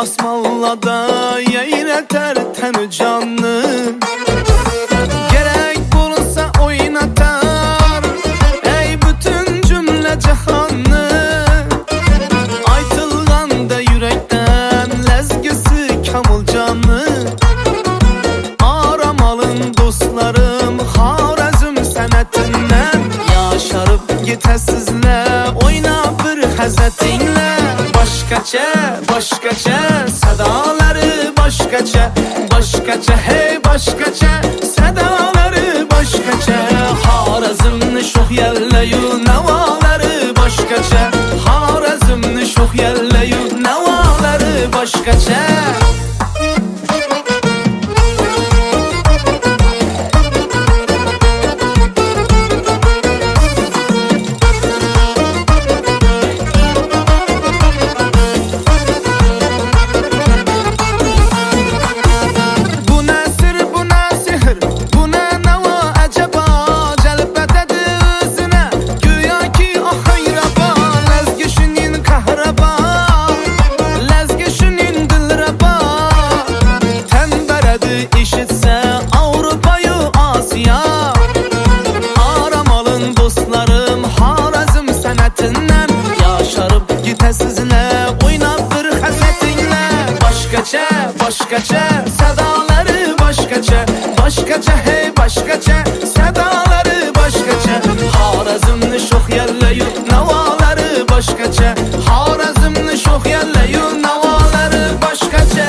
basmallada yayneter ten canlı. Gerek bulunsa oynatar ey bütün cümle cihanı. Aytılganda yürekten lezgisi kamıl canlı. Aramalın dostlarım Xorazm senetinden. Yaşarıp gitesizle oyna bir hazetinle. Başkaça sadaları başkaça. Başkaça hey başkaça sadaları başkaça. Xorazmni sho'x yellayu navaları başkaça. Xorazmni sho'x yellayu navaları başkaça. İşitse Avrupa'yı Asya. Aramalın dostlarım Xorazm senetinden. Yaşarıp gitesizle oynap bir hasetinle. Başkaça sadaları başkaça. Başkaça hey başkaça sadaları başkaça. Xorazmni sho'x yellayu navaları başkaça. Xorazmni sho'x yellayu navaları başkaça.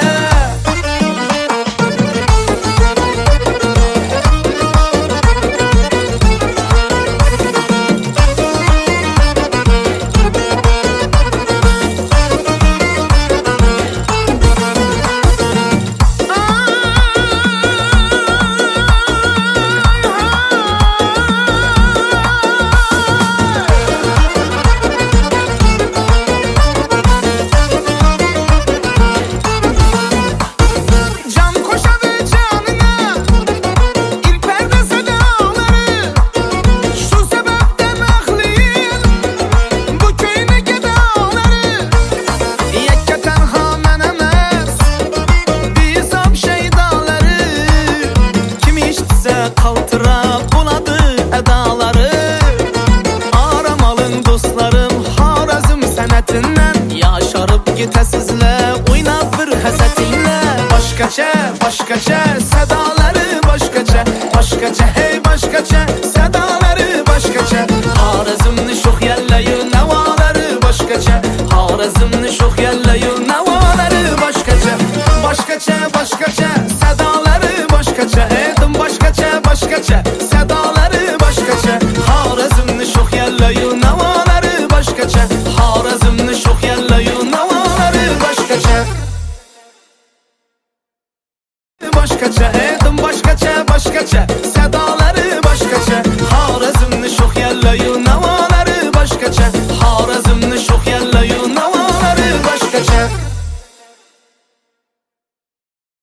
Kaltırap buladı edaları. Aramalın dostlarım Xorazm senetinden. Yaşarıp gitesizle oynap bir hasetinle. Başkaça sedaları başkaça. Başkaça hey başkaça sedaları başkaça. Xorazmni sho'x yellayu navaları başkaça. Xorazmni sho'x yellayu navaları başkaça. Başkaça sedaları başkaça. Başkaça sedaları başkaça. Xorazmni sho'x yellayu navaları başkaça. Xorazmni sho'x yellayu navaları başkaça. Başkaça edim başkaça